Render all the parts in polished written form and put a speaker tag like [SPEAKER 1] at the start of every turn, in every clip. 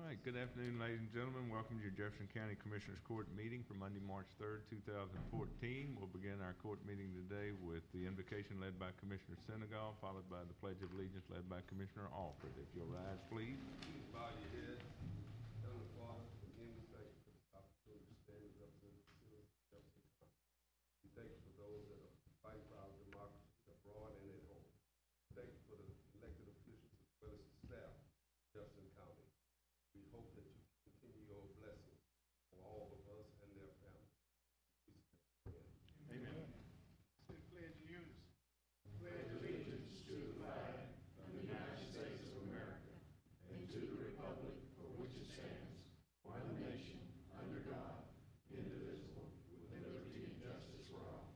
[SPEAKER 1] right, good afternoon, ladies and gentlemen. Welcome to your Jefferson County Commissioners Court meeting for Monday, March 3rd, 2014. We'll begin our court meeting today with the invocation led by Commissioner Senegal, followed by the Pledge of Allegiance led by Commissioner Alford. If you'll rise, please.
[SPEAKER 2] Bow your head. Heavenly Father, again, we thank you for this opportunity to stand and represent the citizens of Jefferson County. We thank you for those that are fighting for our democracy abroad and at home. Thank you for the elected officials as well as the staff of Jefferson County. We hope that you continue your blessings on all of us and their families.
[SPEAKER 1] Amen. Amen.
[SPEAKER 3] Say the pledge in unison.
[SPEAKER 4] Pledge allegiance to the flag of the United States of America and to the republic for which it stands, one nation, under God, indivisible, with liberty and justice for all.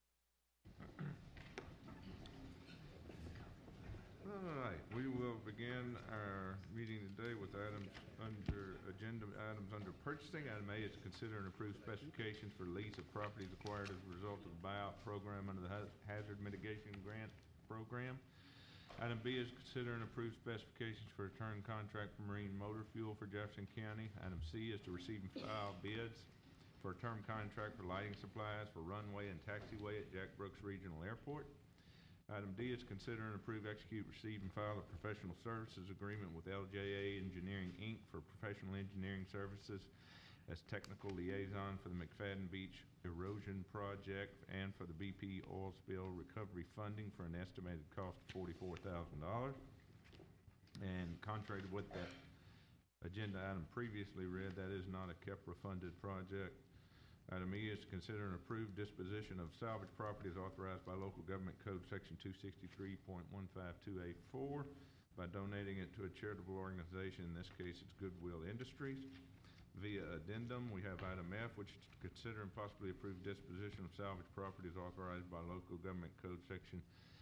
[SPEAKER 1] All right, we will begin our meeting today with agenda items under purchasing. Item A is to consider and approve specifications for lease of properties acquired as a result of the buyout program under the Hazard Mitigation Grant Program. Item B is to consider and approve specifications for a term contract for marine motor fuel for Jefferson County. Item C is to receive and file bids for a term contract for lighting supplies for runway and taxiway at Jack Brooks Regional Airport. Item D is consider and approve, execute, receive, and file a professional services agreement with LJA Engineering, Inc. for professional engineering services as technical liaison for the McFadden Beach erosion project and for the BP oil spill recovery funding for an estimated cost of $44,000. And contrary to what that agenda item previously read, that is not a KEPRA funded project. Item E is to consider and approve disposition of salvage properties authorized by Local Government Code Section 263.152A4 by donating it to a charitable organization. In this case, it's Goodwill Industries. Via addendum, we have item F, which is to consider and possibly approve disposition of salvage properties authorized by Local Government Code Section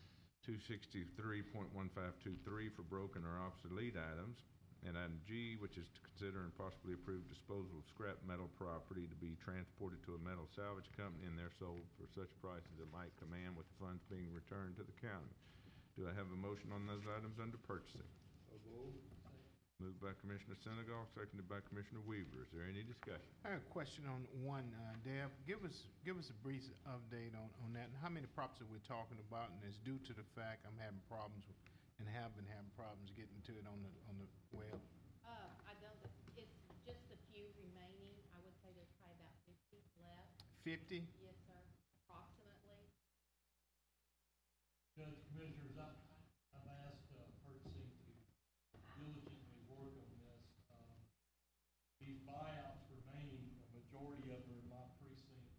[SPEAKER 1] 263.1523 for broken or obsolete items. And item G, which is to consider and possibly approve disposal of scrap metal property to be transported to a metal salvage company and they're sold for such prices it might command, with the funds being returned to the county. Do I have a motion on those items under purchasing?
[SPEAKER 2] So moved.
[SPEAKER 1] Moved by Commissioner Senegal, seconded by Commissioner Weaver. Is there any discussion?
[SPEAKER 3] I have a question on one, Deb. Give us a brief update on that and how many properties we're talking about, and it's due to the fact I'm having problems with, and have been having problems getting to it on the web.
[SPEAKER 5] I know that it's just a few remaining. I would say there's probably about 50 left.
[SPEAKER 3] 50?
[SPEAKER 5] Yes, sir, approximately.
[SPEAKER 6] Judge, Commissioners, I've asked purchasing to diligently work on this. These buyouts remaining, a majority of them are in my precinct.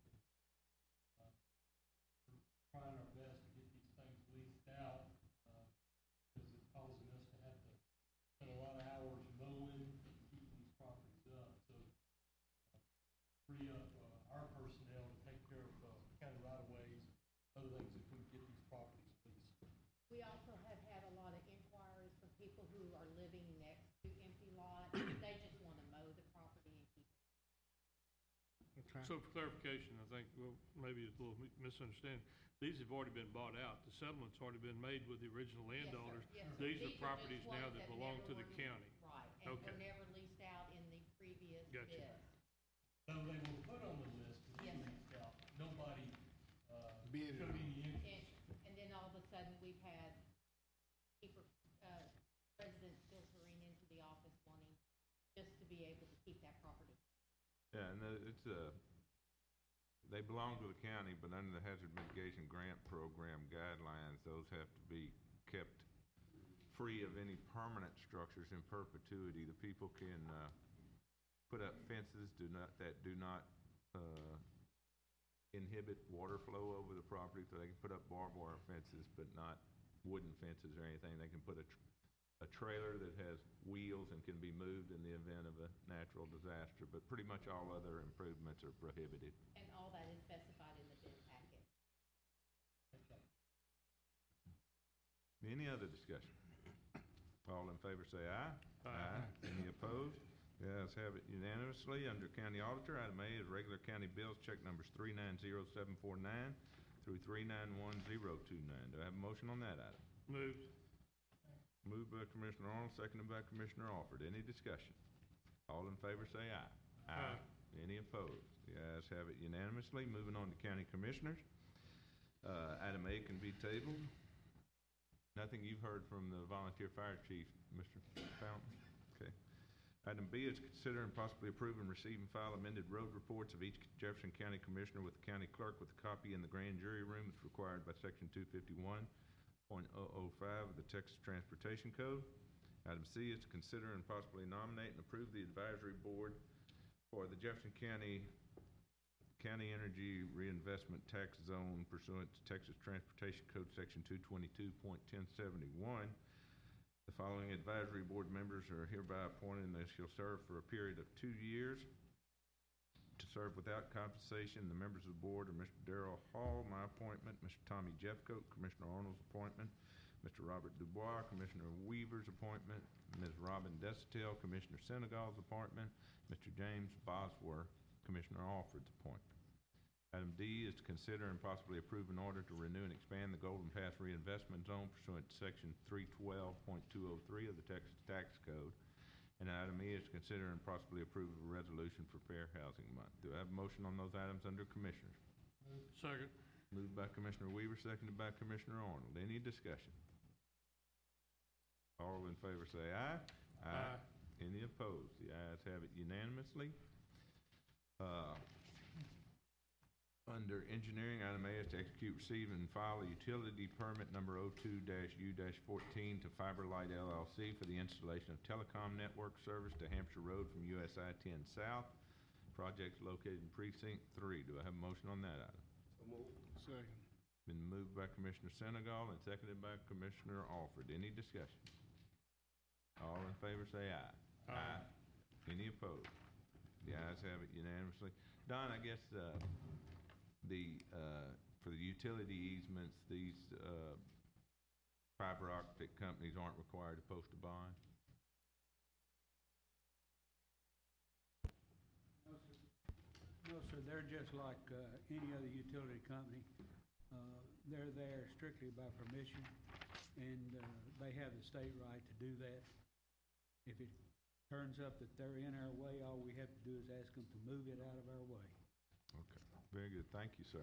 [SPEAKER 6] We're trying our best to get these things leased out. Because it's causing us to have to spend a lot of hours mowing and keeping these properties up. So free up our personnel to take care of county right-of-ways, other things if we can get these properties leased.
[SPEAKER 5] We also have had a lot of inquiries from people who are living next to empty lots. They just want to mow the property and keep it.
[SPEAKER 3] Okay.
[SPEAKER 6] So for clarification, I think, well, maybe it's a little misunderstanding. These have already been bought out. The settlement's already been made with the original landowners.
[SPEAKER 5] Yes, sir.
[SPEAKER 6] These are
[SPEAKER 5] just
[SPEAKER 6] properties now
[SPEAKER 5] ones
[SPEAKER 6] that belong to the
[SPEAKER 5] never
[SPEAKER 6] county.
[SPEAKER 5] Right, and
[SPEAKER 6] Okay.
[SPEAKER 5] were never leased out in the previous
[SPEAKER 6] Gotcha.
[SPEAKER 5] bids.
[SPEAKER 6] So they were put on the list to be
[SPEAKER 5] Yes, sir.
[SPEAKER 6] leased out. Nobody
[SPEAKER 3] Bid
[SPEAKER 6] showed
[SPEAKER 3] on
[SPEAKER 6] any
[SPEAKER 5] And,
[SPEAKER 6] interest.
[SPEAKER 5] and then all of a sudden, we've had people, residents filtering into the office wanting just to be able to keep that property.
[SPEAKER 1] Yeah, and it's they belong to the county, but under the Hazard Mitigation Grant Program guidelines, those have to be kept free of any permanent structures in perpetuity. The people can put up fences that do not inhibit water flow over the property, so they can put up barbed wire fences, but not wooden fences or anything. They can put a trailer that has wheels and can be moved in the event of a natural disaster, but pretty much all other improvements are prohibited.
[SPEAKER 5] And all that is specified in the bid packet.
[SPEAKER 6] Okay.
[SPEAKER 1] Any other discussion? All in favor say aye. Aye. Any opposed? The ayes have it unanimously. Under County Auditor, item A is regular county bills, check numbers 390749 through 391029. Do I have a motion on that item?
[SPEAKER 6] Moved.
[SPEAKER 1] Moved by Commissioner Arnold, seconded by Commissioner Alford. Any discussion? All in favor say aye. Aye. Any opposed? The ayes have it unanimously. Moving on to county commissioners. Item A can be tabled. Nothing you've heard from the volunteer fire chief, Mr. Fountain? Okay. Item B is consider and possibly approve and receive and file amended road reports of each Jefferson County Commissioner with the county clerk with a copy in the grand jury room as required by section 251.005 of the Texas Transportation Code. Item C is to consider and possibly nominate and approve the advisory board for the Jefferson County Energy Reinvestment Tax Zone pursuant to Texas Transportation Code section 222.1071. The following advisory board members are hereby appointed, and they shall serve for a period of 2 years to serve without compensation. The members of the board are Mr. Darrell Hall, my appointment, Mr. Tommy Jeffcoat, Commissioner Arnold's appointment, Mr. Robert Dubois, Commissioner Weaver's appointment, Ms. Robin Destel, Commissioner Senegal's appointment, Mr. James Bosworth, Commissioner Alford's appointment. Item D is to consider and possibly approve an order to renew and expand the Golden Pass Reinvestment Zone pursuant to section 312.203 of the Texas Tax Code. And item E is to consider and possibly approve a resolution for Fair Housing Month. Do I have a motion on those items under Commissioners?
[SPEAKER 6] Second.
[SPEAKER 1] Moved by Commissioner Weaver, seconded by Commissioner Arnold. Any discussion? All in favor say aye.
[SPEAKER 6] Aye.
[SPEAKER 1] Any opposed? The ayes have it unanimously. Under engineering, item A is to execute, receive, and file a utility permit number 02-U-14 to Fiberlight LLC for the installation of telecom network service to Hampshire Road from US I-10 South. Project's located in Precinct 3. Do I have a motion on that item?
[SPEAKER 2] So moved.
[SPEAKER 3] Second.
[SPEAKER 1] Been moved by Commissioner Senegal and seconded by Commissioner Alford. Any discussion? All in favor say aye.
[SPEAKER 3] Aye.
[SPEAKER 1] Any opposed? The ayes have it unanimously. Don, I guess, for the utility easements, these, fiber optic companies aren't required to post a bond?
[SPEAKER 7] No, sir, they're just like any other utility company. They're there strictly by permission, and they have the state right to do that. If it turns up that they're in our way, all we have to do is ask them to move it out of our way.
[SPEAKER 1] Okay, very good. Thank you, sir.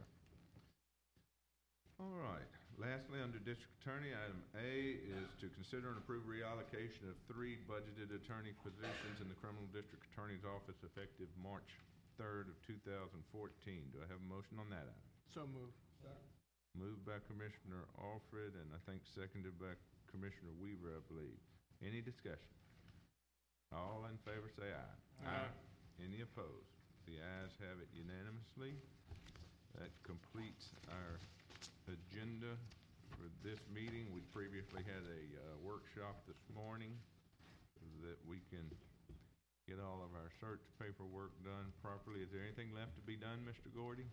[SPEAKER 1] All right. Lastly, under District Attorney, item A is to consider and approve reallocation of 3 budgeted attorney positions in the Criminal District Attorney's Office effective March 3rd of 2014. Do I have a motion on that item?
[SPEAKER 3] So moved.
[SPEAKER 1] Moved by Commissioner Alfred, and I think seconded by Commissioner Weaver, I believe. Any discussion? All in favor say aye.
[SPEAKER 3] Aye.
[SPEAKER 1] Any opposed? The ayes have it unanimously. That completes our agenda for this meeting. We previously had a workshop this morning so that we can get all of our search paperwork done properly. Is there anything left to be done, Mr. Gordy?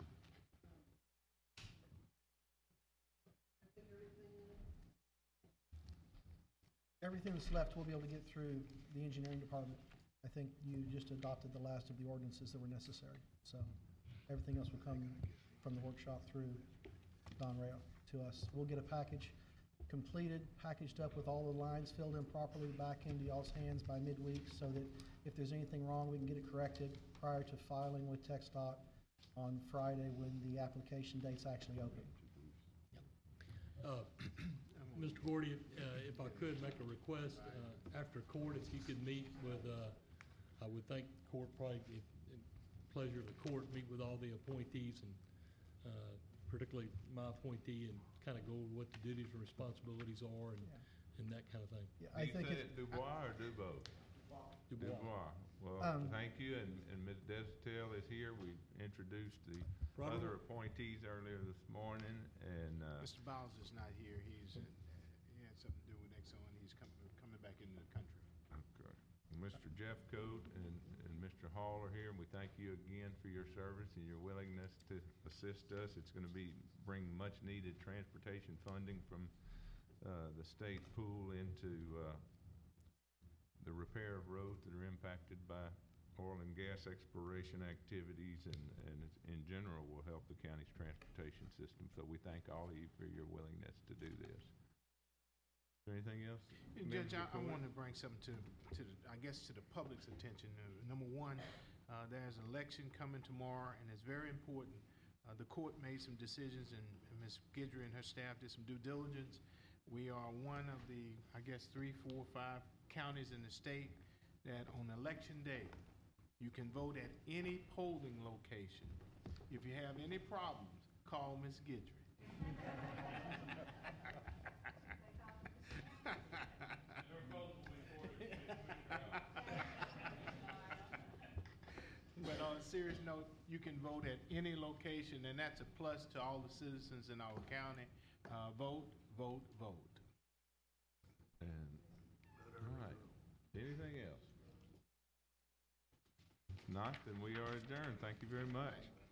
[SPEAKER 8] Everything that's left, we'll be able to get through the engineering department. I think you just adopted the last of the ordinances that were necessary. So everything else will come from the workshop through Don Rayo to us. We'll get a package completed, packaged up with all the lines filled in properly back into y'all's hands by midweek so that if there's anything wrong, we can get it corrected prior to filing with TxDOT on Friday when the application date's actually open.
[SPEAKER 6] Mr. Gordy, if I could make a request, after court, if you could meet with, I would think the court probably, pleasure of the court, meet with all the appointees and particularly my appointee and kind of go over what the duties and responsibilities are and that kind of thing.
[SPEAKER 8] Yeah,
[SPEAKER 1] Do you say it Dubois or Dubois? Dubois. Well, thank you, and Ms. Destel is here. We introduced the other appointees earlier this morning, and
[SPEAKER 3] Mr. Bowles is not here. He had something to do with Exxon. He's coming back into the country.
[SPEAKER 1] okay. Mr. Jeffcoat and Mr. Hall are here, and we thank you again for your service and your willingness to assist us. It's going to bring much-needed transportation funding from the state pool into the repair of roads that are impacted by oil and gas exploration activities, and in general will help the county's transportation system. So we thank all of you for your willingness to do this. Is there anything else?
[SPEAKER 3] Judge, I
[SPEAKER 1] Members
[SPEAKER 3] want to bring something to the, I guess, to the public's attention. Number one, there's an election coming tomorrow, and it's very important. The court made some decisions, and Ms. Guidry and her staff did some due diligence. We are one of the, I guess, 3, 4, 5 counties in the state that on election day, you can vote at any polling location. If you have any problems, call Ms. Guidry. But on a serious note, you can vote at any location, and that's a plus to all the citizens in our county. Vote, vote, vote.
[SPEAKER 1] And, all right, anything else? If not, then we are adjourned. Thank you very much.